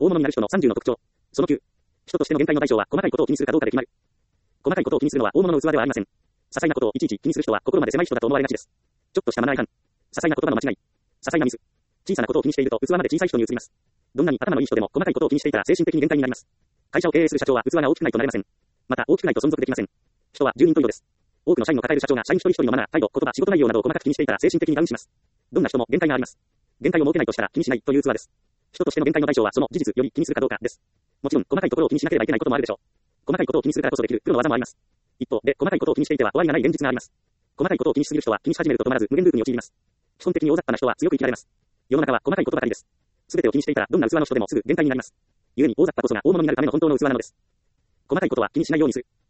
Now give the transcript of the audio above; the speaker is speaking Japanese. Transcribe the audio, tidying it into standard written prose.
大物になる人の30の特徴。その9。人としての限界の大小は細かいことを気にするかどうかで決まる。細かいことを気にするのは大物の器ではありません。些細なことをいちいち気にする人は心まで狭い人だと思われがちです。ちょっとしたマナー違反。些細な言葉の間違い。些細なミス。小さなことを気にしていると器まで小さい人に移ります。どんなに頭のいい人でも細かいことを気にしていたら精神的に限界になります。会社を経営する社長は器が大きくないとなれません。また大きくないと存続できません。人は10人十色です。多くの社員を抱える社長が社員一人一人のマナー、態度、言葉、仕事内容などを細かく気にしていたら精神的にダウンします。どんな人も限界があります。限界を設けないとしたら気にしないという器です。人としての限界の大小はその事実より気にするかどうかです。もちろん細かいところを気にしなければいけないこともあるでしょう。細かいことを気にするからこそできるプロの技もあります。一方で細かいことを気にしていては終わりがない現実があります。細かいことを気にしすぎる人は気にし始めると止まらず無限ループに陥ります。基本的に大雑把な人は強く生きられます。世の中は細かいことばかりです。すべてを気にしていたらどんな器の人でもすぐ限界になります。故に大雑把こそが大物になるための本当の器なのです。細かいことは気にしないようにする。